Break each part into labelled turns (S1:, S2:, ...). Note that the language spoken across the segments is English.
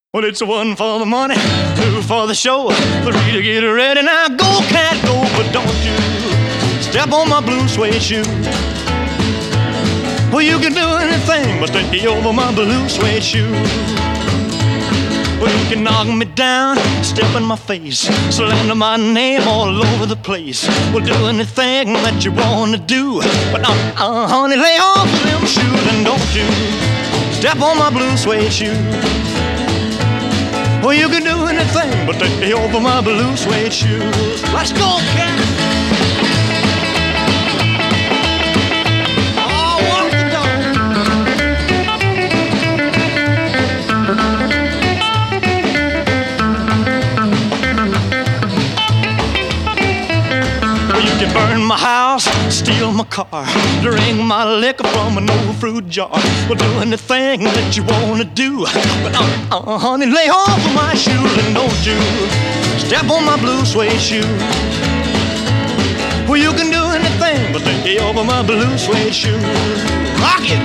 S1: Well, it's one for the money, two for the show, three to get ready. Now go, cat, go, but don't you step on my blue suede shoe. Well, you can do anything but stay over my blue suede shoe. Well, you can knock me down, step in my face, slander my name all over the place. Well, do anything that you want to do, but honey, lay off them shoes and don't you step on my blue suede shoe. Well, you can do anything but take me over my blue suede shoes. Let's go, cat! Oh, walk the dog. Well, you can burn my house, steal my car, drink my liquor from an old fruit jar. Well, do anything that you wanna do, but honey, lay off of my shoes and don't you step on my blue suede shoe. Well, you can do anything but lay over my blue suede shoe. Rock it!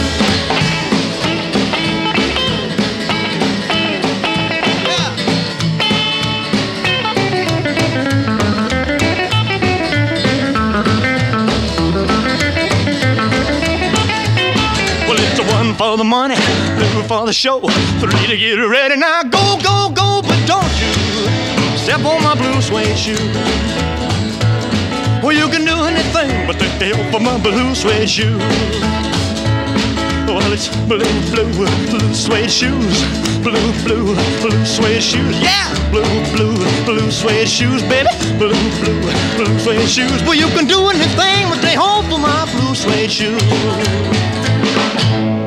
S1: One for the money, two for the show, three to get ready. Now go, go, go, but don't you step on my blue suede shoe. Well, you can do anything but take me off of my blue suede shoe. Well, it's blue, blue, blue suede shoes. Blue, blue, blue suede shoes. Yeah! Blue, blue, blue suede shoes, baby. Blue, blue, blue suede shoes. Well, you can do anything but stay home for my blue suede shoes.